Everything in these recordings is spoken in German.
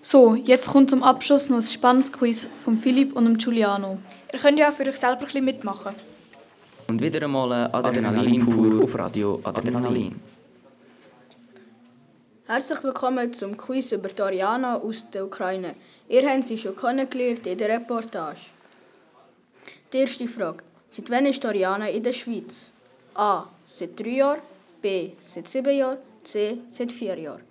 So, jetzt kommt zum Abschluss noch ein spannendes Quiz von Philipp und dem Giuliano. Ihr könnt ja auch für euch selber ein bisschen mitmachen. Und wieder einmal ein Adrenalin pur auf Radio Adrenalin. Herzlich willkommen zum Quiz über Ariana aus der Ukraine. Ihr habt sie schon kennengelernt in der Reportage. Die erste Frage. Seit wann ist Ariana in der Schweiz? A. Seit 3 Jahren. B. Seit 7 Jahren. C. Seit 4 Jahren.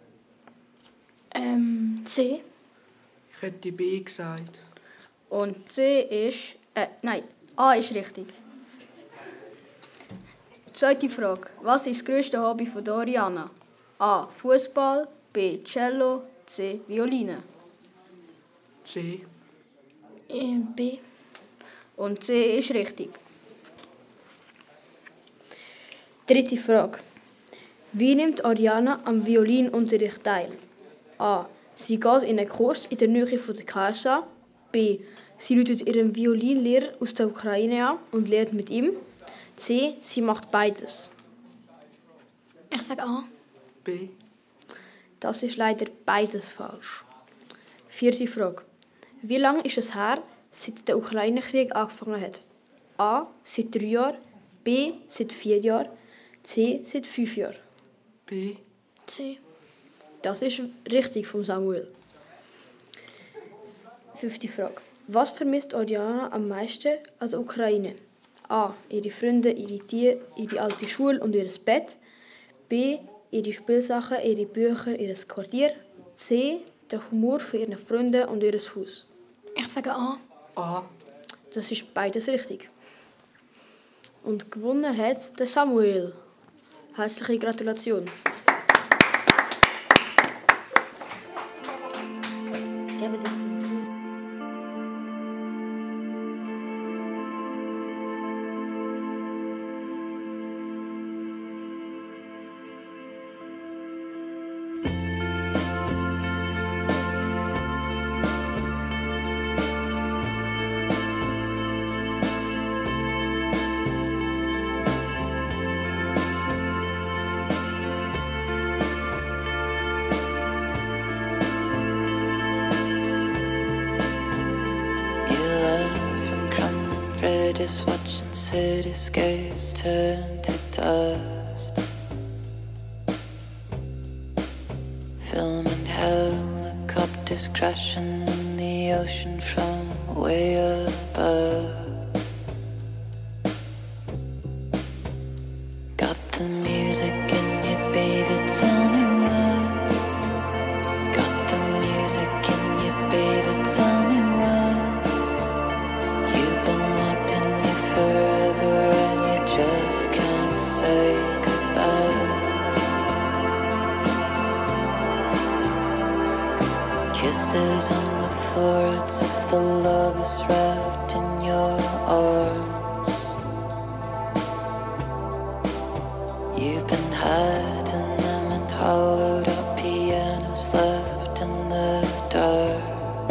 C. Ich hätte B gesagt. Und C ist... nein, A ist richtig. Zweite Frage. Was ist das grösste Hobby von Ariana? A. Fußball. B. Cello. C. Violine. C. B. Und C ist richtig. Dritte Frage. Wie nimmt Ariana am Violinunterricht teil? A. Sie geht in einen Kurs in der Nähe von der KSA. B. Sie ruft ihren Violinlehrer aus der Ukraine an und lernt mit ihm. C. Sie macht beides. Ich sage A. B. Das ist leider beides falsch. Vierte Frage. Wie lange ist es her, seit der Ukraine-Krieg angefangen hat? A. Seit 3 Jahren. B. Seit 4 Jahren. C. Seit 5 Jahren. B. C. Das ist richtig von Samuel. 5. Frage. Was vermisst Ariana am meisten an der Ukraine? A. Ihre Freunde, ihre Tiere, ihre alte Schule und ihr Bett. B. Ihre Spielsachen, ihre Bücher, ihr Quartier. C. Der Humor von ihren Freunden und ihr Haus. Ich sage A. A. Das ist beides richtig. Und gewonnen hat der Samuel. Herzliche Gratulation. Just watching cityscapes turn to dust, filming helicopters crashing in the ocean from way above. Got the music in you, baby, tell me why. Got the music in you, baby, tell me why. You've been locked in me forever and you just can't say goodbye. Kisses on the foreheads of the lovers wrapped in your arms. You've been hiding them in hollowed out pianos left in the dark.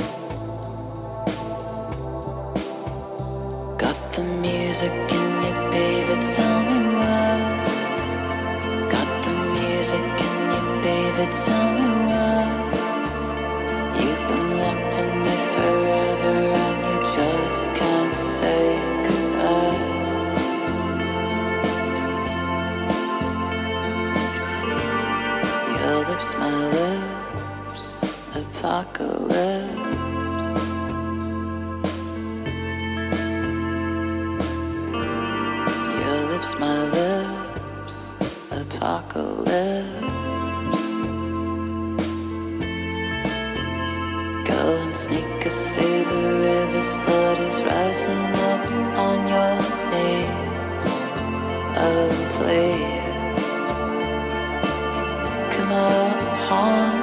Got the music in you, baby, tell me why. Got the music in you, baby, tell me why. You've been locked in me forever and you just can't say goodbye. Your lips, my lips, apocalypse. Your lips, my lips, apocalypse. Go and sneak us through the river's flood is rising up on your knees. Oh, please, come on, haunt